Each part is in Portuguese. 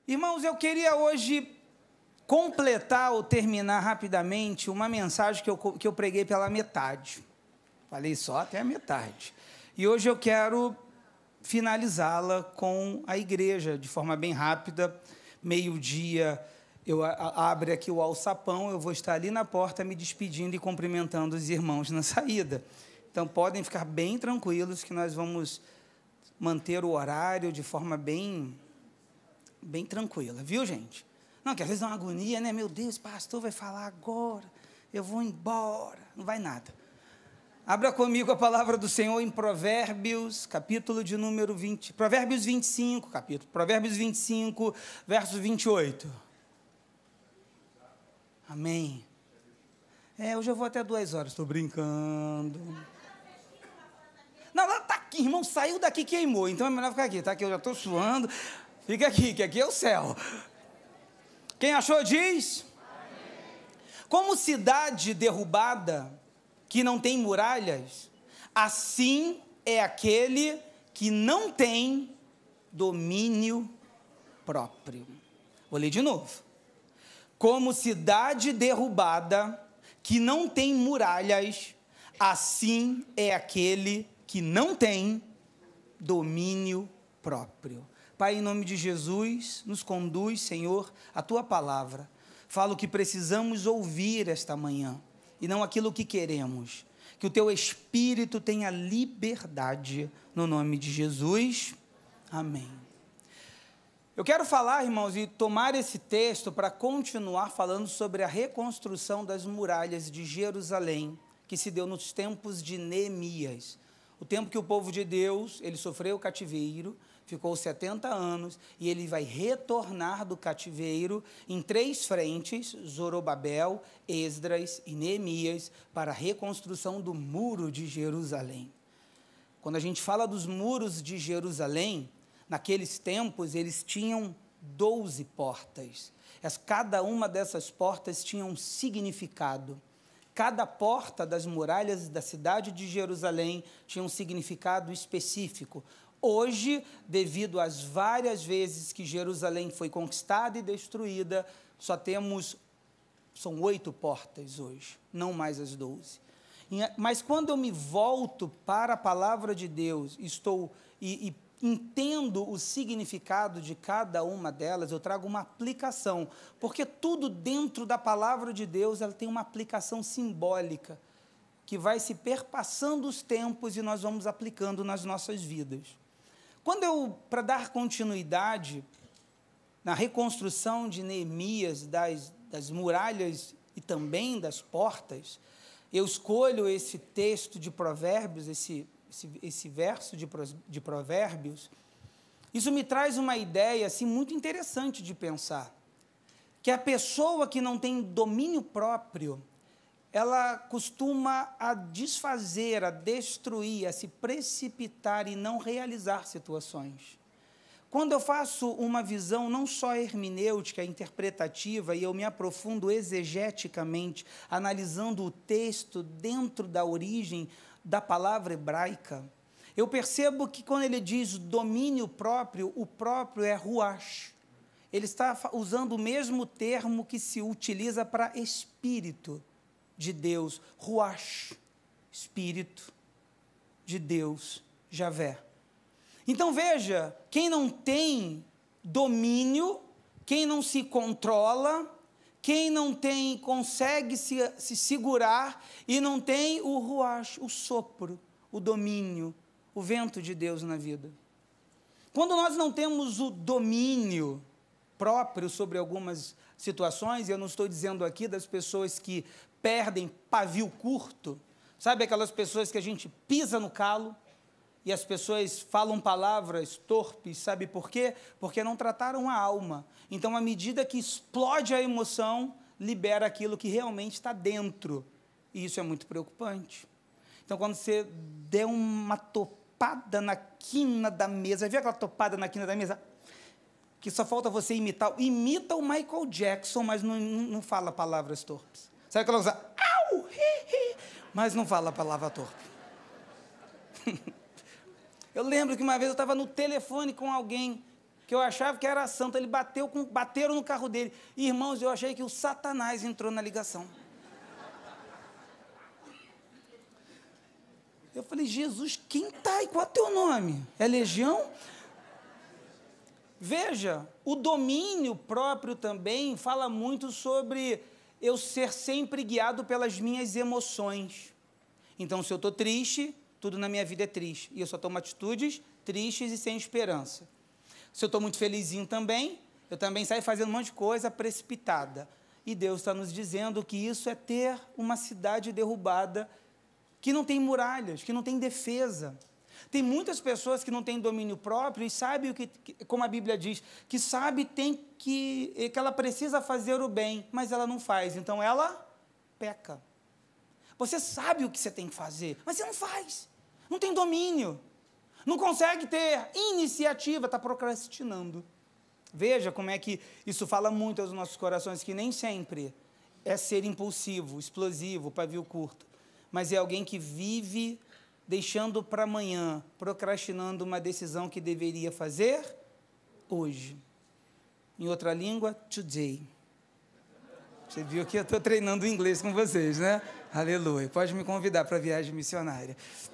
Irmãos, eu queria hoje completar ou terminar rapidamente uma mensagem que eu preguei pela metade. Falei só até a metade. E hoje eu quero finalizá-la com a igreja, de forma bem rápida. Meio-dia, eu abro aqui o alçapão, eu vou estar ali na porta me despedindo e cumprimentando os irmãos na saída. Então, podem ficar bem tranquilos que nós vamos manter o horário de forma bem tranquila, viu, gente? Não, que às vezes é uma agonia, né? Meu Deus, pastor vai falar agora, eu vou embora. Não vai nada. Abra comigo a palavra do Senhor em Provérbios, capítulo de número 20, Provérbios 25, Provérbios 25, verso 28. Amém. Hoje eu vou até 2 horas, estou brincando. Não, ela está aqui, irmão, saiu daqui, queimou, então é melhor ficar aqui, tá? Que eu já estou suando. Fica aqui, que aqui é o céu. Quem achou, diz? Amém. Como cidade derrubada, que não tem muralhas, assim é aquele que não tem domínio próprio. Vou ler de novo. Como cidade derrubada, que não tem muralhas, assim é aquele que não tem domínio próprio. Pai, em nome de Jesus, nos conduz, Senhor, a Tua palavra. Fala o que precisamos ouvir esta manhã, e não aquilo que queremos. Que o Teu Espírito tenha liberdade, no nome de Jesus. Amém. Eu quero falar, irmãos, e tomar esse texto para continuar falando sobre a reconstrução das muralhas de Jerusalém, que se deu nos tempos de Neemias. O tempo que o povo de Deus, ele sofreu o cativeiro, ficou 70 anos, e ele vai retornar do cativeiro em 3 frentes, Zorobabel, Esdras e Neemias, para a reconstrução do muro de Jerusalém. Quando a gente fala dos muros de Jerusalém, naqueles tempos eles tinham 12 portas. Cada uma dessas portas tinha um significado. Cada porta das muralhas da cidade de Jerusalém tinha um significado específico. Hoje, devido às várias vezes que Jerusalém foi conquistada e destruída, são 8 portas hoje, não mais as 12. Mas quando eu me volto para a palavra de Deus, e entendo o significado de cada uma delas, eu trago uma aplicação, porque tudo dentro da palavra de Deus, ela tem uma aplicação simbólica, que vai se perpassando os tempos e nós vamos aplicando nas nossas vidas. Para dar continuidade na reconstrução de Neemias, das muralhas e também das portas, eu escolho esse texto de Provérbios, esse verso de Provérbios. Isso me traz uma ideia assim, muito interessante de pensar, que a pessoa que não tem domínio próprio, ela costuma a desfazer, a destruir, a se precipitar e não realizar situações. Quando eu faço uma visão não só hermenêutica, interpretativa, e eu me aprofundo exegeticamente, analisando o texto dentro da origem da palavra hebraica, eu percebo que quando ele diz domínio próprio, o próprio é ruach. Ele está usando o mesmo termo que se utiliza para espírito de Deus, ruach, Espírito de Deus, Javé. Então veja, quem não tem domínio, quem não se controla, quem não consegue se segurar e não tem o ruach, o sopro, o domínio, o vento de Deus na vida. Quando nós não temos o domínio próprio sobre algumas situações, e eu não estou dizendo aqui das pessoas que perdem pavio curto, sabe aquelas pessoas que a gente pisa no calo e as pessoas falam palavras torpes, sabe por quê? Porque não trataram a alma. Então, à medida que explode a emoção, libera aquilo que realmente está dentro, e isso é muito preocupante. Então, quando você der uma topada na quina da mesa, viu aquela topada na quina da mesa? Que só falta você imita o Michael Jackson, mas não fala palavras torpes. Sabe aquela coisa, au, hi, hi, mas não fala a palavra torpe. Eu lembro que uma vez eu estava no telefone com alguém, que eu achava que era santo, ele bateram no carro dele. Irmãos, eu achei que o Satanás entrou na ligação. Eu falei, Jesus, quem está aí? Qual é o teu nome? É Legião? Veja, o domínio próprio também fala muito sobre eu ser sempre guiado pelas minhas emoções. Então, se eu estou triste, tudo na minha vida é triste. E eu só tomo atitudes tristes e sem esperança. Se eu estou muito felizinho também, eu também saio fazendo um monte de coisa precipitada. E Deus está nos dizendo que isso é ter uma cidade derrubada, que não tem muralhas, que não tem defesa. Tem muitas pessoas que não têm domínio próprio e sabem, como a Bíblia diz, que sabe que ela precisa fazer o bem, mas ela não faz, então ela peca. Você sabe o que você tem que fazer, mas você não faz, não tem domínio, não consegue ter iniciativa, está procrastinando. Veja como é que isso fala muito aos nossos corações, que nem sempre é ser impulsivo, explosivo, pavio curto, mas é alguém que vive deixando para amanhã, procrastinando uma decisão que deveria fazer hoje. Em outra língua, today. Você viu que eu estou treinando inglês com vocês, né? Aleluia. Pode me convidar para a viagem missionária.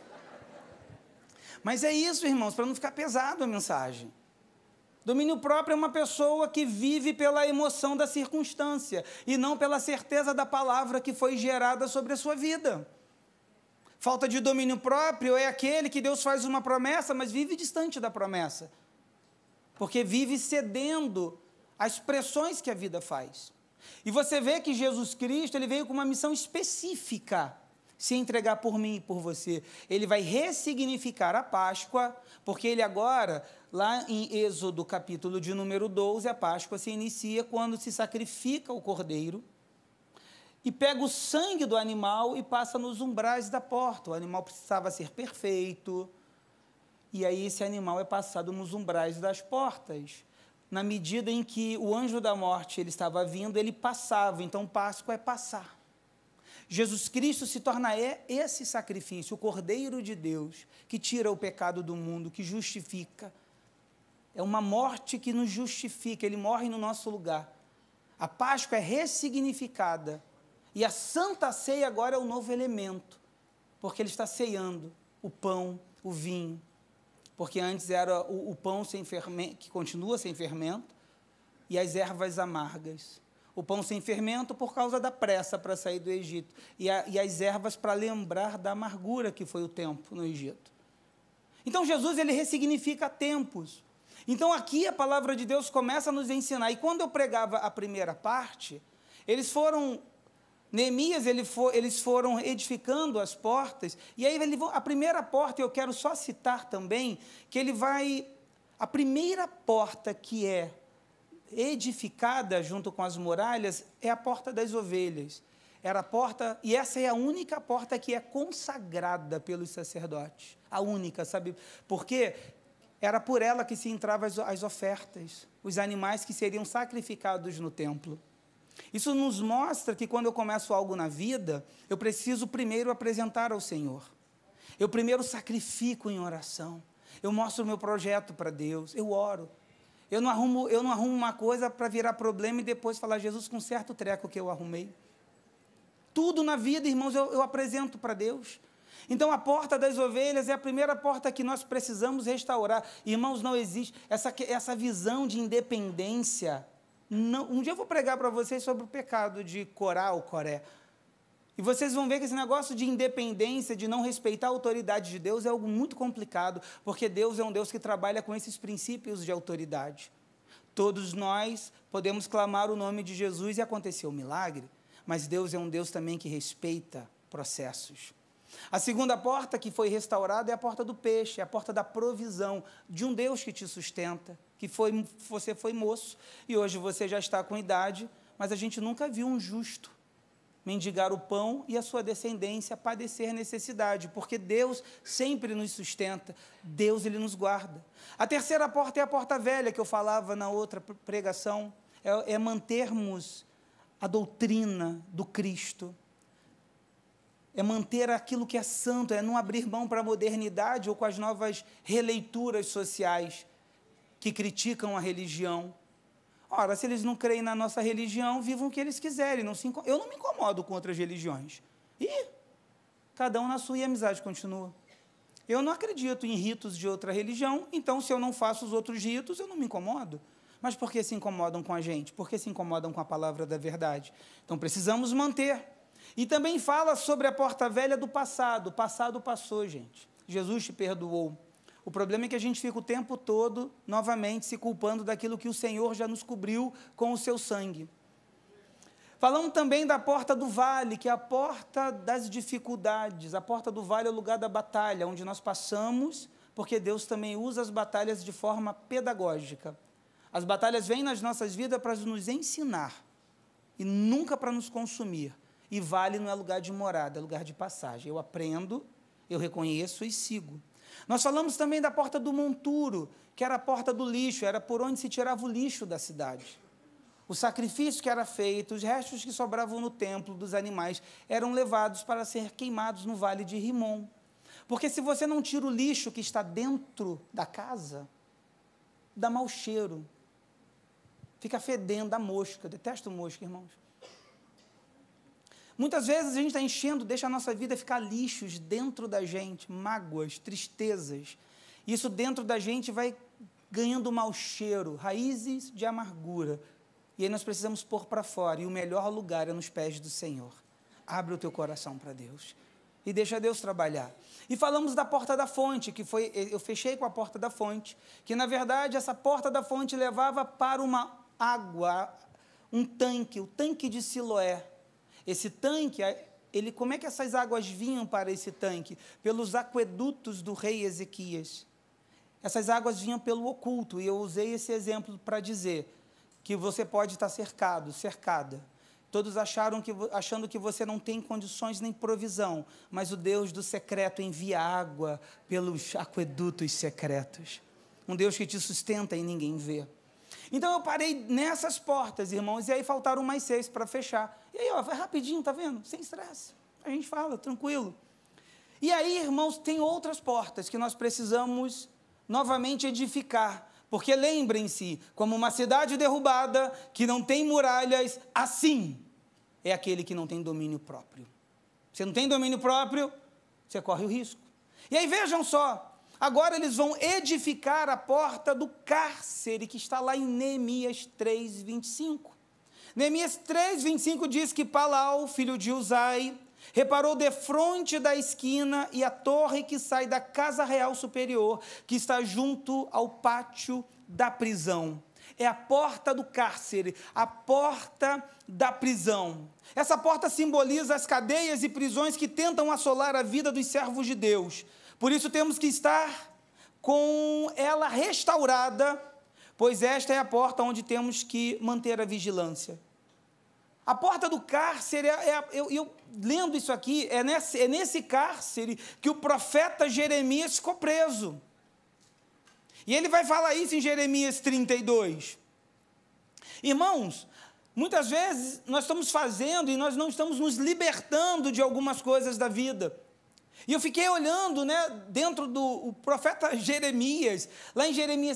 Mas é isso, irmãos, para não ficar pesado a mensagem. Domínio próprio é uma pessoa que vive pela emoção da circunstância e não pela certeza da palavra que foi gerada sobre a sua vida. Falta de domínio próprio é aquele que Deus faz uma promessa, mas vive distante da promessa, porque vive cedendo às pressões que a vida faz. E você vê que Jesus Cristo, ele veio com uma missão específica, se entregar por mim e por você. Ele vai ressignificar a Páscoa, porque ele agora, lá em Êxodo, capítulo de número 12, a Páscoa se inicia quando se sacrifica o cordeiro, e pega o sangue do animal e passa nos umbrais da porta. O animal precisava ser perfeito, e aí esse animal é passado nos umbrais das portas. Na medida em que o anjo da morte ele estava vindo, ele passava. Então, Páscoa é passar. Jesus Cristo se torna esse sacrifício, o Cordeiro de Deus, que tira o pecado do mundo, que justifica. É uma morte que nos justifica, ele morre no nosso lugar. A Páscoa é ressignificada. E a Santa Ceia agora é o novo elemento, porque ele está ceando o pão, o vinho, porque antes era o pão sem fermento, que continua sem fermento, e as ervas amargas. O pão sem fermento por causa da pressa para sair do Egito, e as ervas para lembrar da amargura que foi o tempo no Egito. Então Jesus, ele ressignifica tempos. Então aqui a palavra de Deus começa a nos ensinar, e quando eu pregava a primeira parte, Neemias, eles foram edificando as portas, e aí a primeira porta, eu quero só citar também, que a primeira porta que é edificada junto com as muralhas, é a porta das ovelhas. Era a porta, e essa é a única porta que é consagrada pelos sacerdotes, a única, sabe? Porque era por ela que se entravam as ofertas, os animais que seriam sacrificados no templo. Isso nos mostra que quando eu começo algo na vida, eu preciso primeiro apresentar ao Senhor. Eu primeiro sacrifico em oração. Eu mostro o meu projeto para Deus. Eu oro. Eu não arrumo uma coisa para virar problema e depois falar, Jesus, conserta o treco que eu arrumei. Tudo na vida, irmãos, eu apresento para Deus. Então, a porta das ovelhas é a primeira porta que nós precisamos restaurar. Irmãos, não existe essa visão de independência. Não, um dia eu vou pregar para vocês sobre o pecado de Corá ou Coré. E vocês vão ver que esse negócio de independência, de não respeitar a autoridade de Deus, é algo muito complicado, porque Deus é um Deus que trabalha com esses princípios de autoridade. Todos nós podemos clamar o nome de Jesus e acontecer um milagre, mas Deus é um Deus também que respeita processos. A segunda porta que foi restaurada é a porta do peixe, é a porta da provisão, de um Deus que te sustenta, que você foi moço, e hoje você já está com idade, mas a gente nunca viu um justo mendigar o pão e a sua descendência padecer necessidade, porque Deus sempre nos sustenta, Deus ele nos guarda. A terceira porta é a porta velha, que eu falava na outra pregação, é mantermos a doutrina do Cristo, é manter aquilo que é santo, é não abrir mão para a modernidade ou com as novas releituras sociais. que criticam a religião. Ora, se eles não creem na nossa religião, vivam o que eles quiserem. Eu não me incomodo com outras religiões. E cada um na sua e a amizade continua. Eu não acredito em ritos de outra religião, então, se eu não faço os outros ritos, eu não me incomodo. Mas por que se incomodam com a gente? Por que se incomodam com a palavra da verdade? Então, precisamos manter. E também fala sobre a porta velha do passado. O passado passou, gente. Jesus te perdoou. O problema é que a gente fica o tempo todo, novamente, se culpando daquilo que o Senhor já nos cobriu com o seu sangue. Falamos também da porta do vale, que é a porta das dificuldades. A porta do vale é o lugar da batalha, onde nós passamos, porque Deus também usa as batalhas de forma pedagógica. As batalhas vêm nas nossas vidas para nos ensinar, e nunca para nos consumir. E vale não é lugar de morada, é lugar de passagem. Eu aprendo, eu reconheço e sigo. Nós falamos também da porta do monturo, que era a porta do lixo, era por onde se tirava o lixo da cidade. O sacrifício que era feito, os restos que sobravam no templo dos animais, eram levados para ser queimados no vale de Rimom. Porque se você não tira o lixo que está dentro da casa, dá mau cheiro. Fica fedendo, dá mosca. Eu detesto mosca, irmãos. Muitas vezes a gente está enchendo, deixa a nossa vida ficar lixos dentro da gente, mágoas, tristezas. Isso dentro da gente vai ganhando mau cheiro, raízes de amargura. E aí nós precisamos pôr para fora, e o melhor lugar é nos pés do Senhor. Abre o teu coração para Deus e deixa Deus trabalhar. E falamos da porta da fonte, que foi, eu fechei com a porta da fonte, que na verdade essa porta da fonte levava para uma água, um tanque, o tanque de Siloé. Esse tanque, como é que essas águas vinham para esse tanque? Pelos aquedutos do rei Ezequias. Essas águas vinham pelo oculto, e eu usei esse exemplo para dizer que você pode estar cercado, cercada. Todos achando que você não tem condições nem provisão, mas o Deus do secreto envia água pelos aquedutos secretos. Um Deus que te sustenta e ninguém vê. Então, eu parei nessas portas, irmãos, e aí faltaram mais 6 para fechar. E aí, vai rapidinho, tá vendo? Sem estresse. A gente fala, tranquilo. E aí, irmãos, tem outras portas que nós precisamos novamente edificar. Porque lembrem-se, como uma cidade derrubada, que não tem muralhas, assim é aquele que não tem domínio próprio. Você não tem domínio próprio, você corre o risco. E aí vejam só, agora eles vão edificar a porta do cárcere, que está lá em Neemias 3:25. Neemias 3:25 diz que Palau, filho de Uzai, reparou defronte da esquina e a torre que sai da casa real superior, que está junto ao pátio da prisão. É a porta do cárcere, a porta da prisão. Essa porta simboliza as cadeias e prisões que tentam assolar a vida dos servos de Deus. Por isso temos que estar com ela restaurada, pois esta é a porta onde temos que manter a vigilância. A porta do cárcere, eu lendo isso aqui, é nesse cárcere que o profeta Jeremias ficou preso. E ele vai falar isso em Jeremias 32. Irmãos, muitas vezes nós estamos fazendo e nós não estamos nos libertando de algumas coisas da vida. E eu fiquei olhando, dentro do profeta Jeremias, lá em Jeremias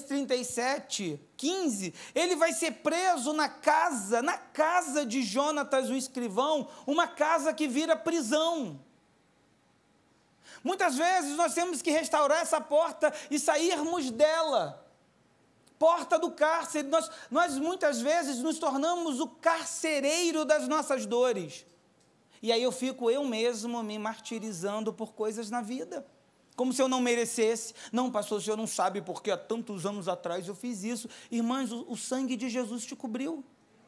37:15, ele vai ser preso na casa de Jonatas, o escrivão, uma casa que vira prisão. Muitas vezes nós temos que restaurar essa porta e sairmos dela. Porta do cárcere, nós muitas vezes nos tornamos o carcereiro das nossas dores. E aí eu fico eu mesmo me martirizando por coisas na vida, como se eu não merecesse. Não, pastor, o senhor não sabe porque há tantos anos atrás eu fiz isso. Irmãs, o sangue de Jesus te cobriu.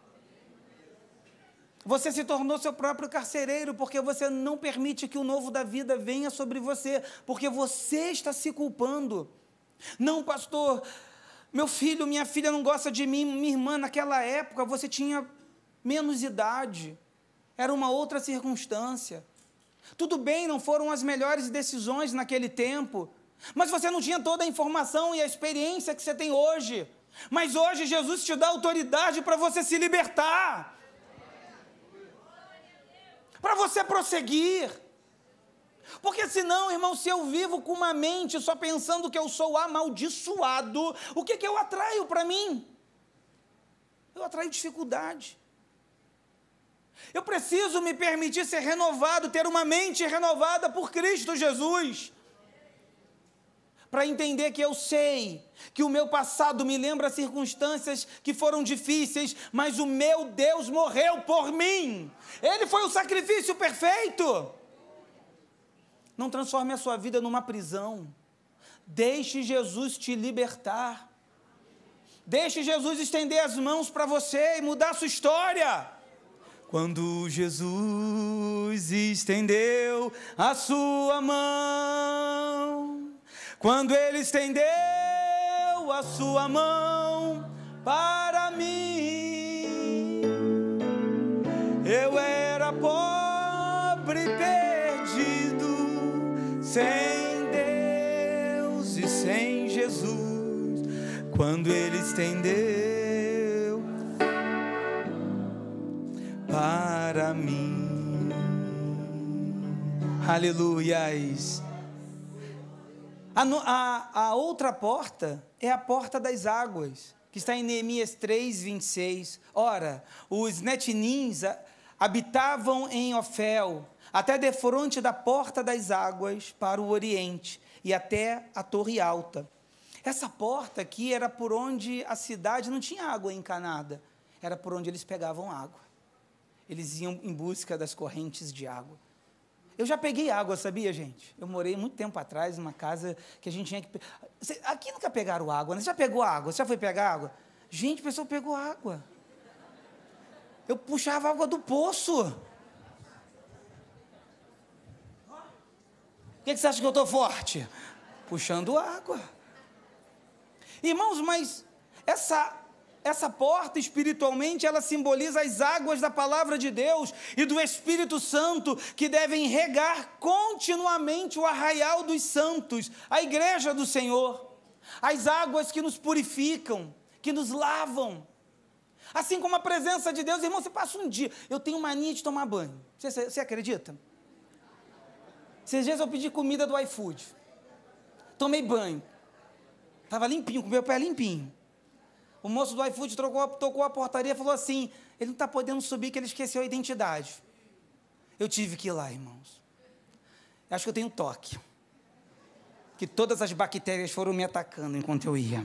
Você se tornou seu próprio carcereiro, porque você não permite que o novo da vida venha sobre você, porque você está se culpando. Não, pastor, meu filho, minha filha não gosta de mim. Minha irmã, naquela época, você tinha menos idade. Era uma outra circunstância. Tudo bem, não foram as melhores decisões naquele tempo, mas você não tinha toda a informação e a experiência que você tem hoje. Mas hoje Jesus te dá autoridade para você se libertar, para você prosseguir. Porque senão, irmão, se eu vivo com uma mente só pensando que eu sou amaldiçoado, o que eu atraio para mim? Eu atraio dificuldade. Eu preciso me permitir ser renovado, ter uma mente renovada por Cristo Jesus, para entender que eu sei que o meu passado me lembra circunstâncias que foram difíceis, mas o meu Deus morreu por mim. Ele foi o sacrifício perfeito. Não transforme a sua vida numa prisão. Deixe Jesus te libertar. Deixe Jesus estender as mãos para você e mudar a sua história. Quando Jesus estendeu a sua mão, quando Ele estendeu a sua mão para mim, eu era pobre e perdido, sem Deus e sem Jesus. Quando Ele estendeu para mim. Aleluias. A outra porta é a porta das águas, que está em Neemias 3, 26. Ora, os netinins habitavam em Ofel, até defronte da porta das águas para o oriente, e até a torre alta. Essa porta aqui era por onde a cidade não tinha água encanada, era por onde eles pegavam água. Eles iam em busca das correntes de água. Eu já peguei água, sabia, gente? Eu morei muito tempo atrás numa casa que a gente tinha que... Aqui nunca pegaram água, né? Você já pegou água? Você já foi pegar água? Gente, a pessoa pegou água. Eu puxava água do poço. O que você acha que eu estou forte? Puxando água. Irmãos, mas essa porta, espiritualmente, ela simboliza as águas da palavra de Deus e do Espírito Santo, que devem regar continuamente o arraial dos santos, a igreja do Senhor. As águas que nos purificam, que nos lavam. Assim como a presença de Deus, irmão, você passa um dia, eu tenho mania de tomar banho. Você acredita? Esses dias eu pedi comida do iFood. Tomei banho. Estava limpinho, com o meu pé limpinho. O moço do iFood tocou a portaria e falou assim, ele não está podendo subir, que ele esqueceu a identidade. Eu tive que ir lá, irmãos. Acho que eu tenho toque. Que todas as bactérias foram me atacando enquanto eu ia.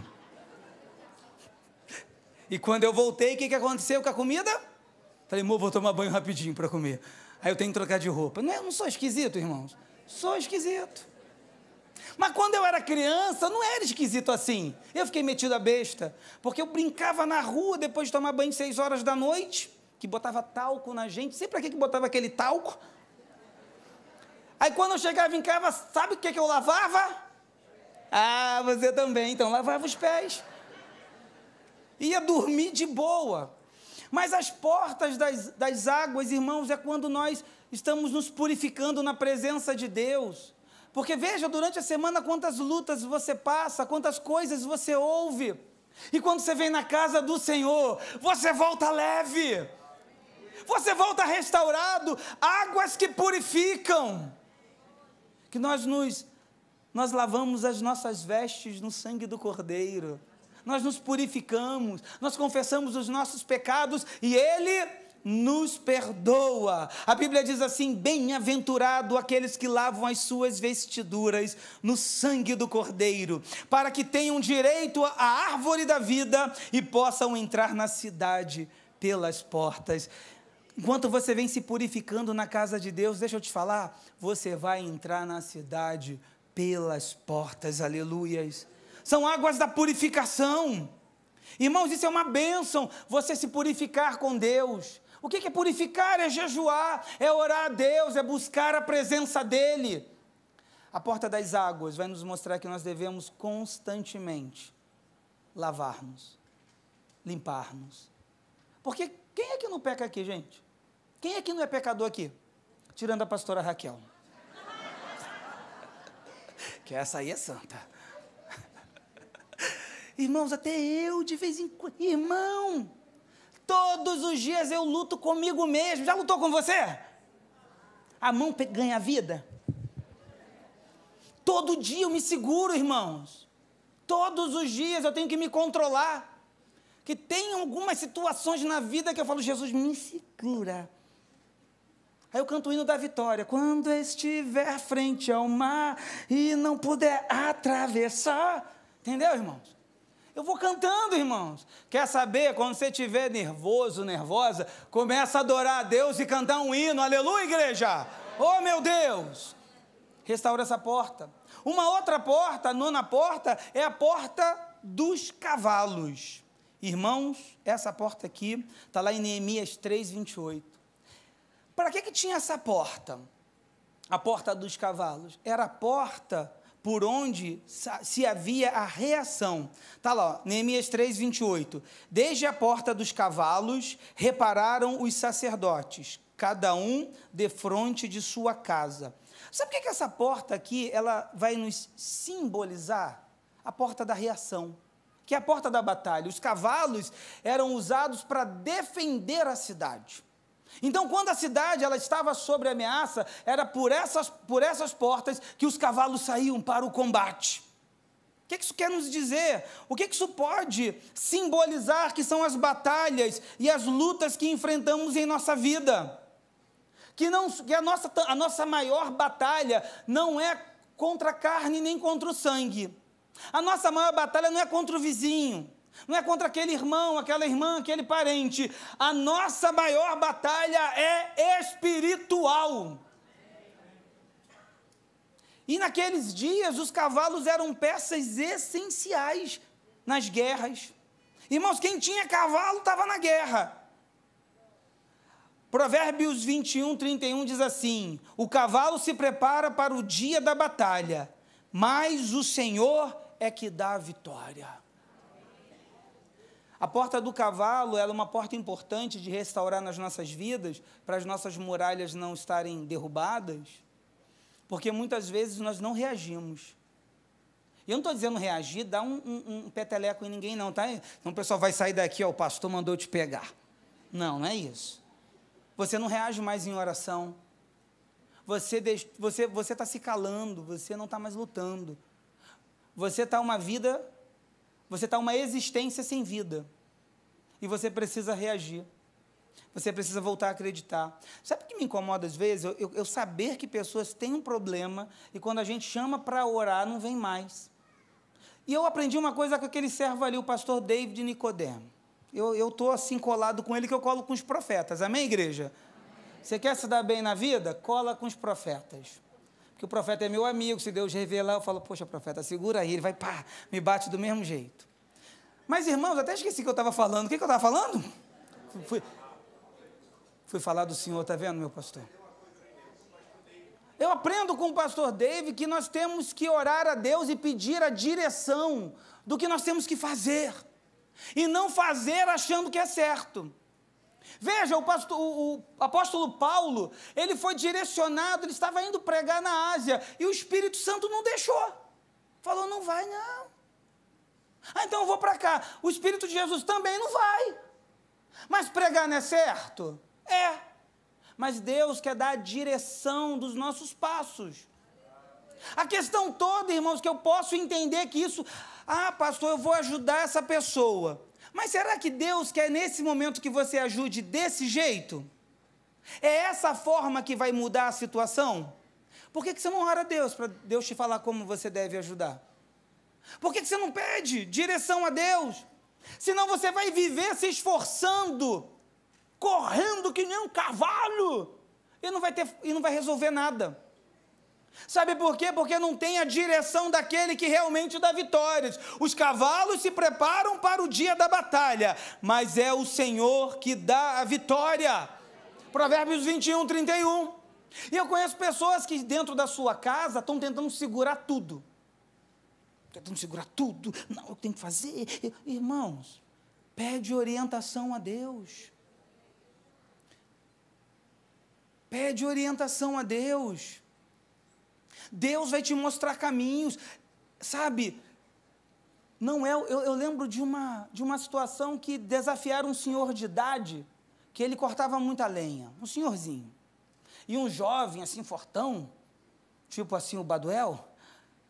E quando eu voltei, o que aconteceu com a comida? Falei, amor, vou tomar banho rapidinho para comer. Aí eu tenho que trocar de roupa. Não, eu não sou esquisito, irmãos. Sou esquisito. Mas quando eu era criança, não era esquisito assim. Eu fiquei metido a besta, porque eu brincava na rua depois de tomar banho 6 horas da noite, que botava talco na gente. Sei para que botava aquele talco. Aí quando eu chegava em casa, sabe o que eu lavava? Ah, você também. Então lavava os pés. Ia dormir de boa. Mas as portas das águas, irmãos, é quando nós estamos nos purificando na presença de Deus. Porque veja, durante a semana, quantas lutas você passa, quantas coisas você ouve. E quando você vem na casa do Senhor, você volta leve. Você volta restaurado. Águas que purificam. Que nós lavamos as nossas vestes no sangue do Cordeiro. Nós nos purificamos, nós confessamos os nossos pecados e Ele nos perdoa. A Bíblia diz assim, bem-aventurado aqueles que lavam as suas vestiduras no sangue do Cordeiro, para que tenham direito à árvore da vida e possam entrar na cidade pelas portas. Enquanto você vem se purificando na casa de Deus, deixa eu te falar, você vai entrar na cidade pelas portas, aleluias. São águas da purificação. Irmãos, isso é uma bênção, você se purificar com Deus. O que é purificar? É jejuar, é orar a Deus, é buscar a presença dEle. A porta das águas vai nos mostrar que nós devemos constantemente lavar-nos, limpar-nos. Porque quem é que não peca aqui, gente? Quem é que não é pecador aqui? Tirando a pastora Raquel. Que essa aí é santa. Irmãos, até eu de vez em quando... Irmão, todos os dias eu luto comigo mesmo. Já lutou com você? A mão ganha vida? Todo dia eu me seguro, irmãos. Todos os dias eu tenho que me controlar. Que tem algumas situações na vida que eu falo, Jesus, me segura. Aí eu canto o hino da vitória. Quando estiver frente ao mar e não puder atravessar. Entendeu, irmãos? Eu vou cantando, irmãos. Quer saber? Quando você estiver nervoso, nervosa, começa a adorar a Deus e cantar um hino. Aleluia, igreja! Oh, meu Deus! Restaura essa porta. Uma outra porta, a nona porta, é a porta dos cavalos. Irmãos, essa porta aqui está lá em Neemias 3, 28. Para que tinha essa porta? A porta dos cavalos. Era a porta por onde se havia a reação. Está lá, ó, Neemias 3, 28. Desde a porta dos cavalos, repararam os sacerdotes, cada um defronte de sua casa. Sabe o que essa porta aqui, ela vai nos simbolizar? A porta da reação, que é a porta da batalha. Os cavalos eram usados para defender a cidade. Então, quando a cidade ela estava sob ameaça, era por essas portas que os cavalos saíam para o combate. O que isso quer nos dizer? O que isso pode simbolizar que são as batalhas e as lutas que enfrentamos em nossa vida? Que a nossa maior batalha não é contra a carne nem contra o sangue. A nossa maior batalha não é contra o vizinho, não é contra aquele irmão, aquela irmã, aquele parente. A nossa maior batalha é espiritual. E naqueles dias, os cavalos eram peças essenciais nas guerras. Irmãos, quem tinha cavalo estava na guerra. Provérbios 21, 31 diz assim: o cavalo se prepara para o dia da batalha, mas o Senhor é que dá a vitória. A porta do cavalo ela é uma porta importante de restaurar nas nossas vidas, para as nossas muralhas não estarem derrubadas, porque muitas vezes nós não reagimos. E eu não estou dizendo reagir, dar um peteleco em ninguém não, tá? Então o pessoal vai sair daqui, ó, o pastor mandou te pegar. Não, não é isso. Você não reage mais em oração. Você está se calando, você não está mais lutando. Você está uma existência sem vida. E você precisa reagir. Você precisa voltar a acreditar. Sabe o que me incomoda às vezes? Eu saber que pessoas têm um problema e quando a gente chama para orar, não vem mais. E eu aprendi uma coisa com aquele servo ali, o pastor David Nicodemo. Eu estou assim colado com ele que eu colo com os profetas. Amém, igreja? Você quer se dar bem na vida? Cola com os profetas. Porque o profeta é meu amigo, se Deus revelar, eu falo, poxa, profeta, segura aí, ele vai, pá, me bate do mesmo jeito. Mas, irmãos, até esqueci o que eu estava falando. O que eu estava falando? Fui falar do Senhor, está vendo, meu pastor? Eu aprendo com o pastor David que nós temos que orar a Deus e pedir a direção do que nós temos que fazer. E não fazer achando que é certo. Veja, o apóstolo Paulo, ele foi direcionado, ele estava indo pregar na Ásia, e o Espírito Santo não deixou. Falou, não vai não. Ah, então eu vou para cá. O Espírito de Jesus também não vai. Mas pregar não é certo? É. Mas Deus quer dar a direção dos nossos passos. A questão toda, irmãos, que eu posso entender que isso... Ah, pastor, eu vou ajudar essa pessoa. Mas será que Deus quer nesse momento que você ajude desse jeito? É essa forma que vai mudar a situação? Por que você não ora a Deus, para Deus te falar como você deve ajudar? Por que você não pede direção a Deus? Senão você vai viver se esforçando, correndo que nem um cavalo, e não vai resolver nada. Sabe por quê? Porque não tem a direção daquele que realmente dá vitórias. Os cavalos se preparam para o dia da batalha, mas é o Senhor que dá a vitória. Provérbios 21, 31. E eu conheço pessoas que dentro da sua casa estão tentando segurar tudo. Não, eu tenho que fazer. Irmãos, pede orientação a Deus. Pede orientação a Deus. Deus vai te mostrar caminhos, sabe? Não é, eu lembro de uma situação que desafiaram um senhor de idade, que ele cortava muita lenha, um senhorzinho. E um jovem, assim, fortão, tipo assim o Baduel,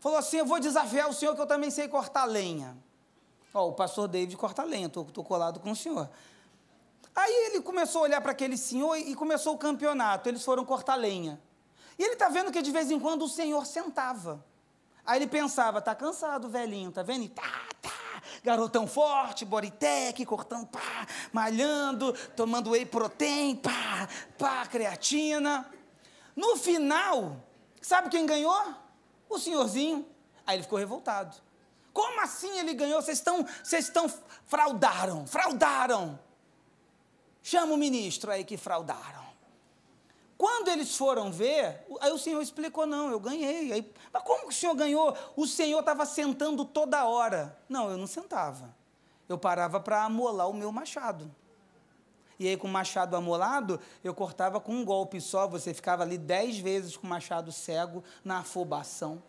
falou assim, eu vou desafiar o senhor que eu também sei cortar lenha. Ó, o pastor David corta lenha, estou colado com o senhor. Aí ele começou a olhar para aquele senhor e começou o campeonato, eles foram cortar lenha. E ele está vendo que de vez em quando o senhor sentava. Aí ele pensava, tá cansado o velhinho, tá vendo? E garotão forte, bodytech, cortando, malhando, tomando whey protein, creatina. No final, sabe quem ganhou? O senhorzinho. Aí ele ficou revoltado. Como assim ele ganhou? Vocês estão fraudaram. Chama o ministro aí que fraudaram. Quando eles foram ver, aí o senhor explicou, não, eu ganhei. Aí, mas como que o senhor ganhou? O senhor estava sentando toda hora. Não, eu não sentava. Eu parava para amolar o meu machado. E aí, com o machado amolado, eu cortava com um golpe só. Você ficava ali 10 vezes com o machado cego na afobação.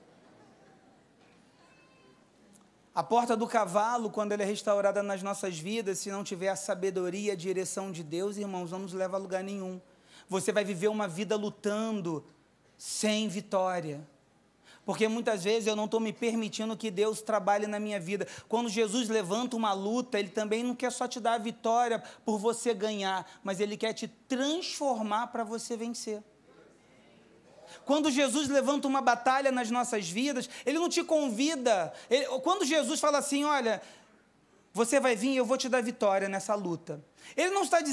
A porta do cavalo, quando ela é restaurada nas nossas vidas, se não tiver a sabedoria, a direção de Deus, irmãos, não nos leva a lugar nenhum. Você vai viver uma vida lutando sem vitória. Porque muitas vezes eu não estou me permitindo que Deus trabalhe na minha vida. Quando Jesus levanta uma luta, Ele também não quer só te dar a vitória por você ganhar, mas Ele quer te transformar para você vencer. Quando Jesus levanta uma batalha nas nossas vidas, Ele não te convida. Quando Jesus fala assim, olha, você vai vir e eu vou te dar vitória nessa luta. Ele não está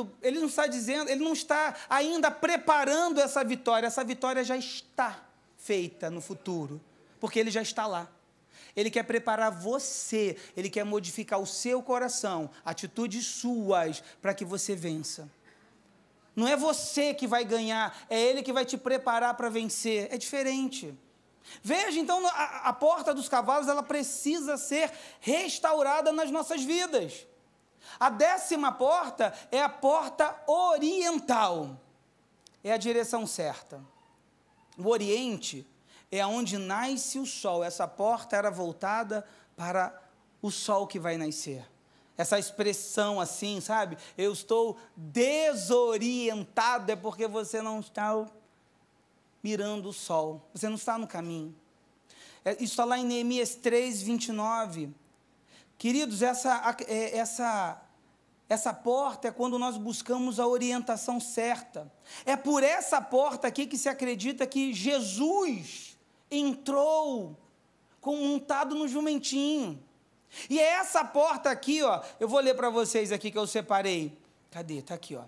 ainda preparando essa vitória já está feita no futuro, porque Ele já está lá. Ele quer preparar você, Ele quer modificar o seu coração, atitudes suas, para que você vença. Não é você que vai ganhar, é Ele que vai te preparar para vencer, é diferente. Veja, então, a porta dos cavalos, ela precisa ser restaurada nas nossas vidas. A 10ª porta é a porta oriental, é a direção certa. O Oriente é onde nasce o sol, essa porta era voltada para o sol que vai nascer. Essa expressão assim, sabe? Eu estou desorientado, é porque você não está mirando o sol, você não está no caminho. Isso está lá em Neemias 3, 29. Queridos, essa porta é quando nós buscamos a orientação certa. É por essa porta aqui que se acredita que Jesus entrou montado no jumentinho. E é essa porta aqui, ó, eu vou ler para vocês aqui que eu separei. Cadê? Está aqui, ó.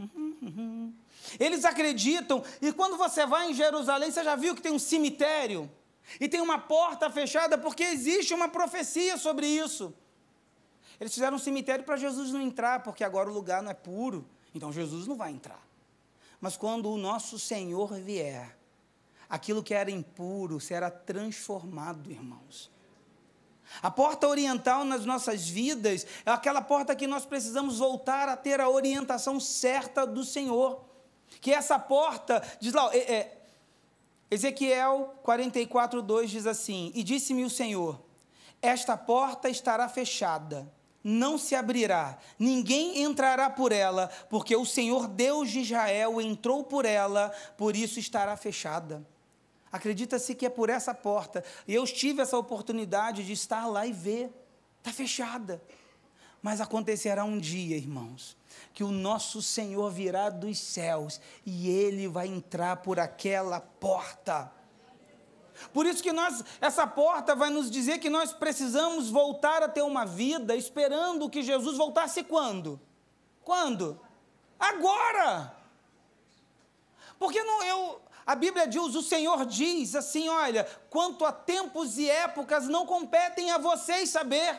Eles acreditam, e quando você vai em Jerusalém, você já viu que tem um cemitério? E tem uma porta fechada, porque existe uma profecia sobre isso. Eles fizeram um cemitério para Jesus não entrar, porque agora o lugar não é puro, então Jesus não vai entrar. Mas quando o nosso Senhor vier, aquilo que era impuro será transformado, irmãos. A porta oriental nas nossas vidas é aquela porta que nós precisamos voltar a ter a orientação certa do Senhor. Que essa porta, diz lá, Ezequiel 44, 2 diz assim, e disse-me o Senhor, esta porta estará fechada, não se abrirá, ninguém entrará por ela, porque o Senhor Deus de Israel entrou por ela, por isso estará fechada. Acredita-se que é por essa porta, e eu tive essa oportunidade de estar lá e ver, está fechada. Mas acontecerá um dia, irmãos, que o nosso Senhor virá dos céus, e Ele vai entrar por aquela porta. Por isso que essa porta vai nos dizer que nós precisamos voltar a ter uma vida, esperando que Jesus voltasse quando? Quando? Agora! Porque a Bíblia diz, o Senhor diz assim, olha, quanto a tempos e épocas não competem a vocês saber.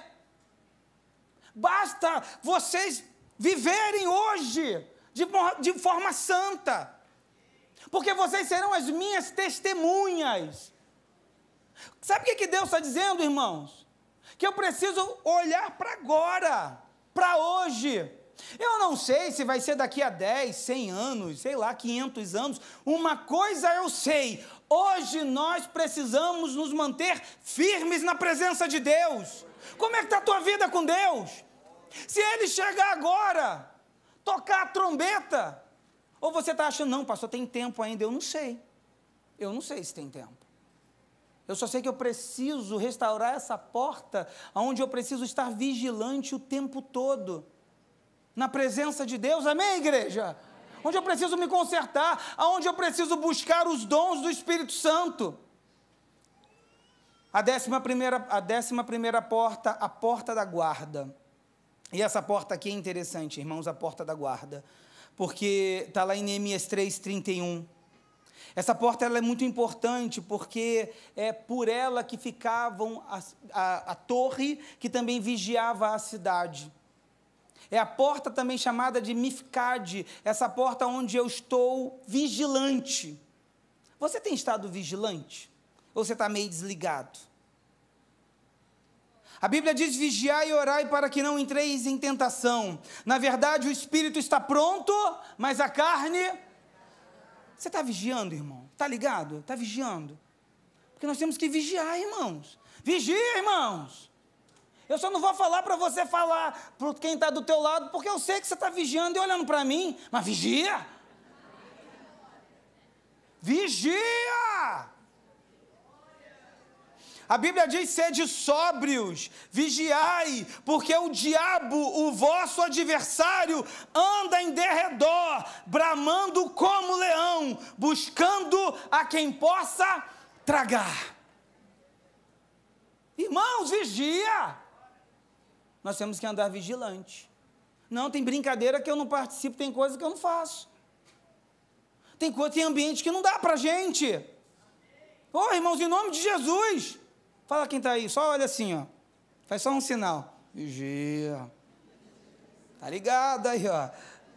Basta vocês viverem hoje de forma santa, porque vocês serão as minhas testemunhas. Sabe o que Deus está dizendo, irmãos? Que eu preciso olhar para agora, para hoje. Eu não sei se vai ser daqui a 10, 100 anos, sei lá, 500 anos. Uma coisa eu sei, hoje nós precisamos nos manter firmes na presença de Deus. Como é que está a tua vida com Deus? Se Ele chegar agora, tocar a trombeta, ou você está achando, não, pastor, tem tempo ainda, eu não sei se tem tempo. Eu só sei que eu preciso restaurar essa porta, onde eu preciso estar vigilante o tempo todo, na presença de Deus, amém, igreja? Onde eu preciso me consertar, onde eu preciso buscar os dons do Espírito Santo. A 11ª porta, a porta da guarda. E essa porta aqui é interessante, irmãos, a porta da guarda, porque está lá em Neemias 3:31. Essa porta ela é muito importante, porque é por ela que ficavam a torre, que também vigiava a cidade. É a porta também chamada de Mifkade, essa porta onde eu estou vigilante. Você tem estado vigilante? Ou você está meio desligado? A Bíblia diz: vigiai e orai para que não entreis em tentação. Na verdade, o espírito está pronto, mas a carne... Você está vigiando, irmão? Está ligado? Está vigiando? Porque nós temos que vigiar, irmãos. Vigia, irmãos. Eu só não vou falar para você falar para quem está do teu lado, porque eu sei que você está vigiando e olhando para mim, mas vigia. Vigia! A Bíblia diz: sede sóbrios, vigiai, porque o diabo, o vosso adversário, anda em derredor, bramando como leão, buscando a quem possa tragar. Irmãos, vigia! Nós temos que andar vigilante. Não, tem brincadeira que eu não participo, tem coisa que eu não faço. Tem ambiente que não dá para a gente. Ô, irmãos, em nome de Jesus... Fala quem está aí, só olha assim, ó. Faz só um sinal. Vigia. Tá ligado aí, ó.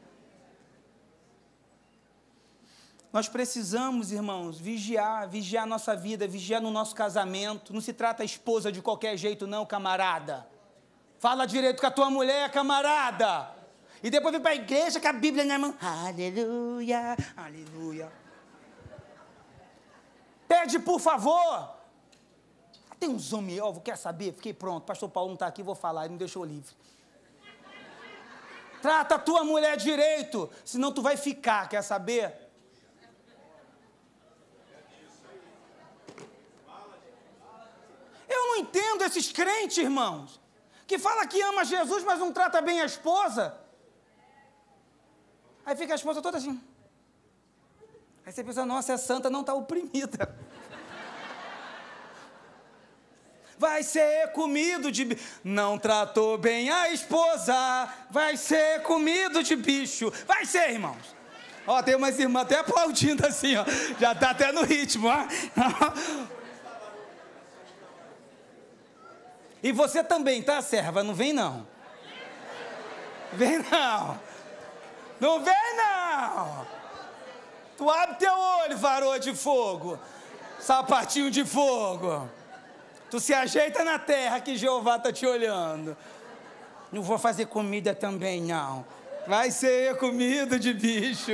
Nós precisamos, irmãos, vigiar a nossa vida, vigiar no nosso casamento. Não se trata a esposa de qualquer jeito, não, camarada. Fala direito com a tua mulher, camarada. E depois vem para a igreja com a Bíblia na mão. Aleluia, aleluia. Pede, por favor. Tem uns homens, ó, quer saber? Fiquei pronto, pastor Paulo não está aqui, vou falar, ele me deixou livre. Trata a tua mulher direito, senão tu vai ficar, quer saber? Eu não entendo esses crentes, irmãos, que fala que ama Jesus, mas não trata bem a esposa. Aí fica a esposa toda assim. Aí você pensa: nossa, é santa, não está oprimida. Vai ser comido de bicho. Não tratou bem a esposa, vai ser comido de bicho. Vai ser, irmãos. Ó, tem umas irmãs até aplaudindo assim, ó. Já está até no ritmo, ó. E você também, tá, serva? Não vem, não. Vem, não. Não vem, não. Tu abre teu olho, varoa de fogo. Sapatinho de fogo. Tu se ajeita na terra que Jeová está te olhando. Não vou fazer comida também, não. Vai ser comida de bicho.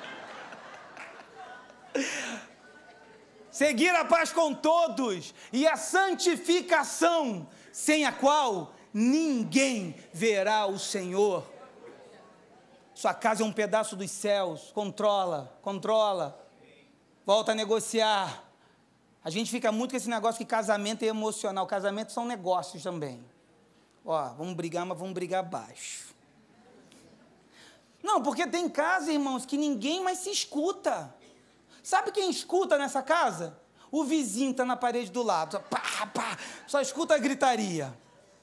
Seguir a paz com todos e a santificação, sem a qual ninguém verá o Senhor. Sua casa é um pedaço dos céus. Controla. Volta a negociar. A gente fica muito com esse negócio que casamento é emocional. Casamento são negócios também. Ó, vamos brigar, mas vamos brigar baixo. Não, porque tem casa, irmãos, que ninguém mais se escuta. Sabe quem escuta nessa casa? O vizinho está na parede do lado. Só escuta a gritaria.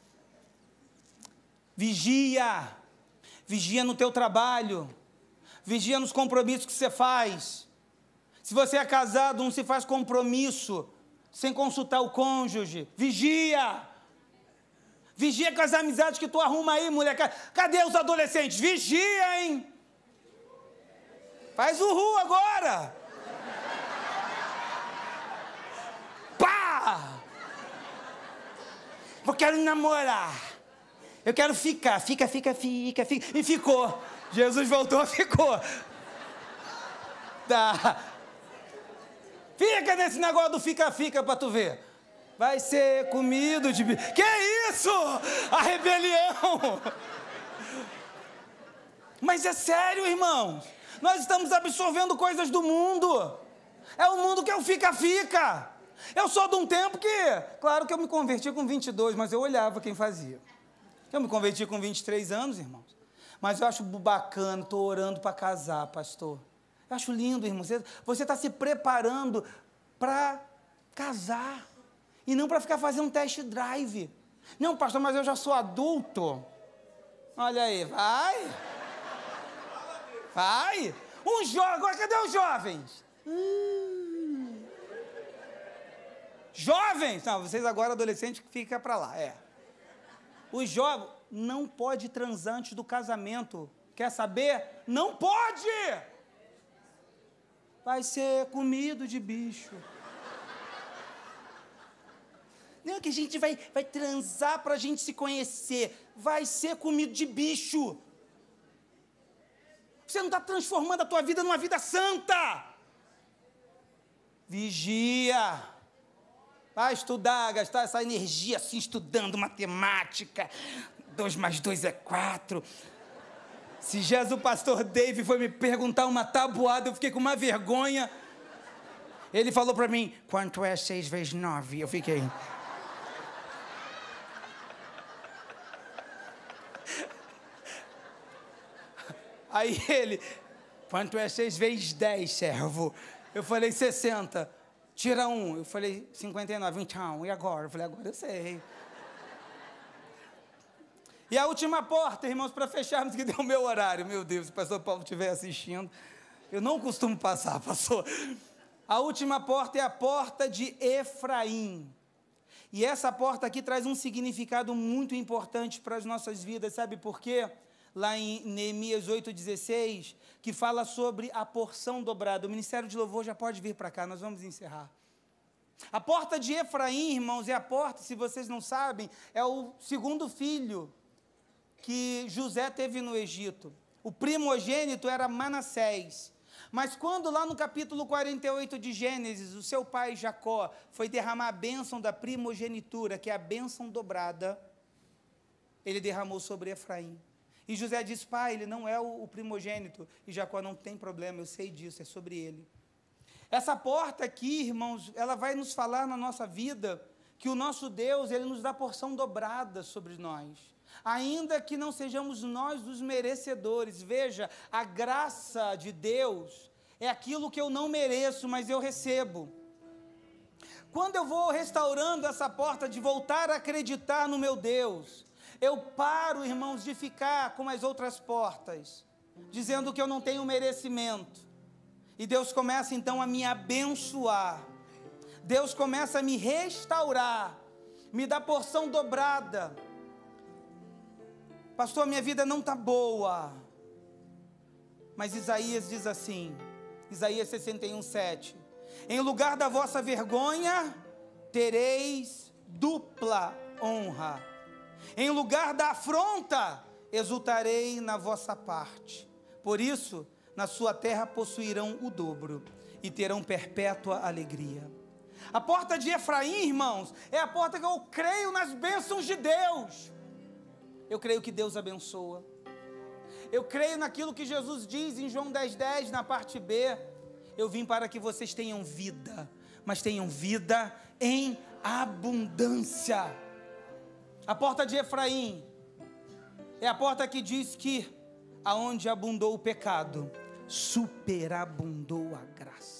Vigia. Vigia no teu trabalho. Vigia nos compromissos que você faz. Se você é casado, não se faz compromisso sem consultar o cônjuge. Vigia. Vigia com as amizades que tu arruma aí, mulher. Cadê os adolescentes? Vigia, hein? Faz o agora. Pá! Eu quero namorar. Eu quero ficar. Fica. E ficou. Jesus voltou, ficou. Tá. Fica nesse negócio do fica para tu ver. Vai ser comido de... Que isso? A rebelião. Mas é sério, irmãos. Nós estamos absorvendo coisas do mundo. É o mundo que é o fica. Eu sou de um tempo que, claro que eu me converti com 22, mas eu olhava quem fazia. Eu me converti com 23 anos, irmãos. Mas eu acho bacana, estou orando para casar, pastor. Eu acho lindo, irmão. Você está se preparando para casar. E não para ficar fazendo um test drive. Não, pastor, mas eu já sou adulto. Olha aí, vai. Vai. Agora cadê os jovens? Jovens! Não, vocês agora adolescentes, fica para lá, Os jovens, não pode transar antes do casamento. Quer saber? Não pode! Vai ser comido de bicho. Não, que a gente vai transar para a gente se conhecer. Vai ser comido de bicho. Você não está transformando a tua vida numa vida santa. Vigia. Vai estudar, gastar essa energia assim, estudando matemática. 2 mais 2 é 4. Se Jesus, o pastor Dave, foi me perguntar uma tabuada, eu fiquei com uma vergonha. Ele falou para mim, quanto é 6 vezes 9? Eu fiquei... Aí ele, quanto é 6 vezes 10, servo? Eu falei, 60. Tira 1. Eu falei, 59. Então, e agora? Eu falei, agora eu sei. E a última porta, irmãos, para fecharmos, que deu o meu horário. Meu Deus, se o pastor Paulo estiver assistindo. Eu não costumo passar, pastor. A última porta é a porta de Efraim. E essa porta aqui traz um significado muito importante para as nossas vidas. Sabe por quê? Lá em Neemias 8,16, que fala sobre a porção dobrada. O Ministério de Louvor já pode vir para cá, nós vamos encerrar. A porta de Efraim, irmãos, é a porta, se vocês não sabem, é o segundo filho que José teve no Egito. O primogênito era Manassés. Mas quando lá no capítulo 48 de Gênesis, o seu pai Jacó foi derramar a bênção da primogenitura, que é a bênção dobrada, ele derramou sobre Efraim. E José disse, pai, ele não é o primogênito. E Jacó, não tem problema, eu sei disso, é sobre ele. Essa porta aqui, irmãos, ela vai nos falar na nossa vida que o nosso Deus, ele nos dá porção dobrada sobre nós. Ainda que não sejamos nós os merecedores. Veja, a graça de Deus é aquilo que eu não mereço, mas eu recebo. Quando eu vou restaurando essa porta de voltar a acreditar no meu Deus, eu paro, irmãos, de ficar com as outras portas, dizendo que eu não tenho merecimento. E Deus começa, então, a me abençoar. Deus começa a me restaurar, me dá porção dobrada. Pastor, minha vida não está boa. Mas Isaías diz assim, Isaías 61:7. Em lugar da vossa vergonha, tereis dupla honra. Em lugar da afronta, exultarei na vossa parte. Por isso, na sua terra possuirão o dobro e terão perpétua alegria. A porta de Efraim, irmãos, é a porta que eu creio nas bênçãos de Deus. Eu creio que Deus abençoa. Eu creio naquilo que Jesus diz em João 10:10, na parte B. Eu vim para que vocês tenham vida, mas tenham vida em abundância. A porta de Efraim é a porta que diz que aonde abundou o pecado, superabundou a graça.